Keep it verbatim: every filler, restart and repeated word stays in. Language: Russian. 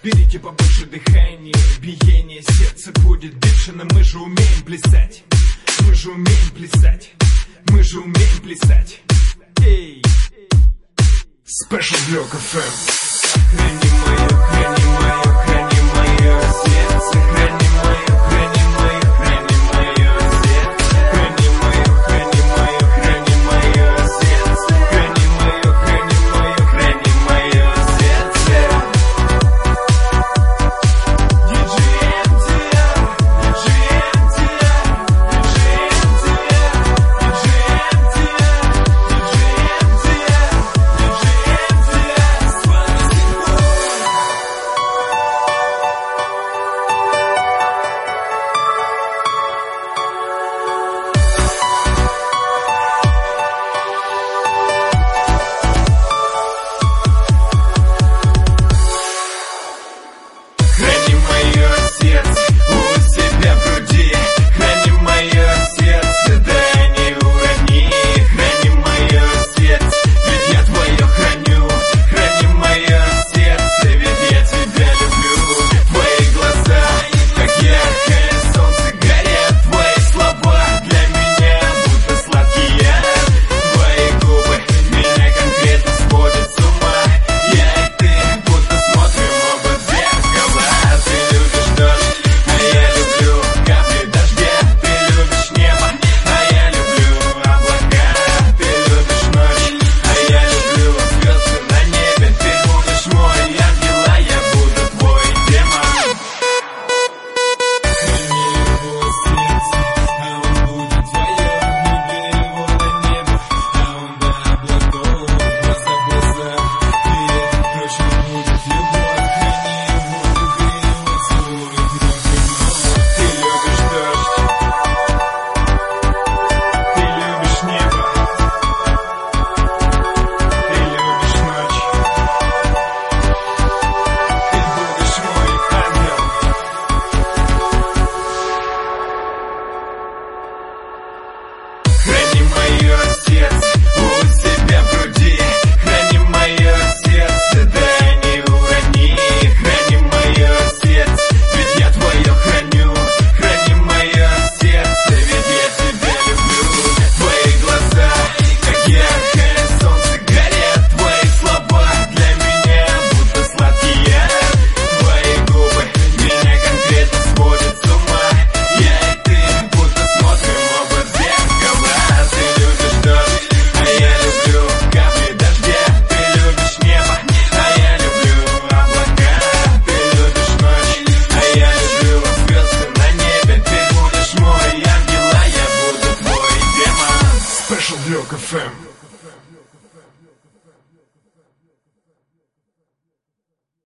Берите побольше дыхания, биение сердца будет бешено. Мы же умеем плясать, мы же умеем плясать, мы же умеем плясать. Эй, Special Block эф эм. Храни мое, храни мое, храни мое сердце, храни мое, храни мое, храни мое сердце, храни мое, храни мое, храни мое сердце, храни мое, храни мое, храни мое сердце. диджей эм ти ар, диджей эм ти ар, диджей эм ти ар, диджей эм ти ар, диджей эм ти ар, диджей эм ти ар, с вами Симфон. Храни мое сердце у себя в груди, храни мое сердце, да не урони. Храни мое сердце, ведь я твое храню. Храни мое сердце, ведь я тебя люблю. Твои глаза, как яркое солнце, горят. Твои слова для меня будто сладкий яд. Твои губы меня конкретно сводят с ума. Я и ты будто смотрим оба в зеркало. Ты любишь дождь, а я люблю капли дождя. Ты любишь небо, а я люблю облака. Ты любишь ночь, а я люблю звезды на небе. Ты будешь мой ангел, а я буду твой демон. Храни его сердце, а он будет твое. Не бери его на небо, а он до облаков. Глаза в глаза, и это точно будет любовь. Храни его, люби его, целуй его, ты любишь дождь, ты любишь небо, ты любишь ночь, ты будешь мой ангел. Храни мое сердце у себя в груди, храни мое сердце, да не урони. Храни мое сердце, ведь я твое храню. Храни мое сердце, ведь я тебя люблю. Твои глаза, как яркое солнце, горят. Твои слова для меня будто сладкий яд. Твои губы меня конкретно сводят с ума. Я и ты будто смотрим оба в зеркало. Ты любишь дождь, а я люблю капли дождя. Ты любишь небо, а я люблю облака. Ты любишь ночь, а я люблю звезды на небе. Ты будешь мой ангел, а я буду твой демон. Special Block эф эм.